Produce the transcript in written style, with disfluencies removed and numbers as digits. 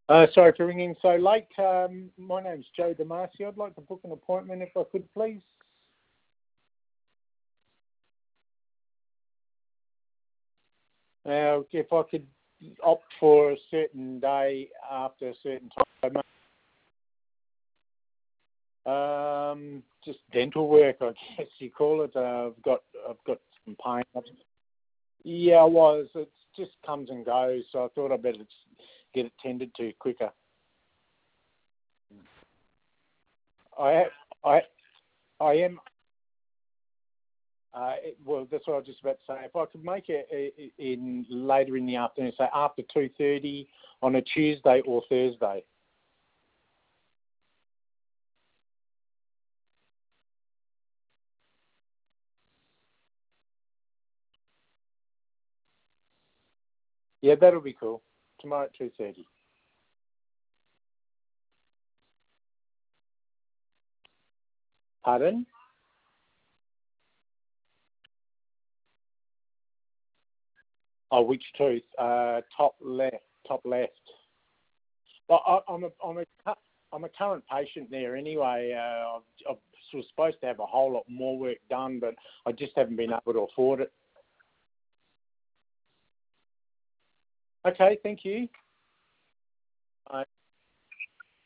Sorry for ringing so late. My name's Joe DeMarcy. I'd like to book an appointment if I could, please. Now, if I could opt for a certain day after a certain time. Just dental work, I guess you call it. I've got some pain. Yeah, I was. It just comes and goes, so I thought I'd better get it tended to quicker. I am. Well, that's what I was just about to say. If I could make it in later in the afternoon, say after 2:30 on a Tuesday or Thursday. Yeah, that'll be cool. Tomorrow at 2:30. Pardon? Oh, which tooth? Top left. Top left. Well, I'm a current patient there anyway. I'm sort of supposed to have a whole lot more work done, but I just haven't been able to afford it. Okay, thank you. Bye.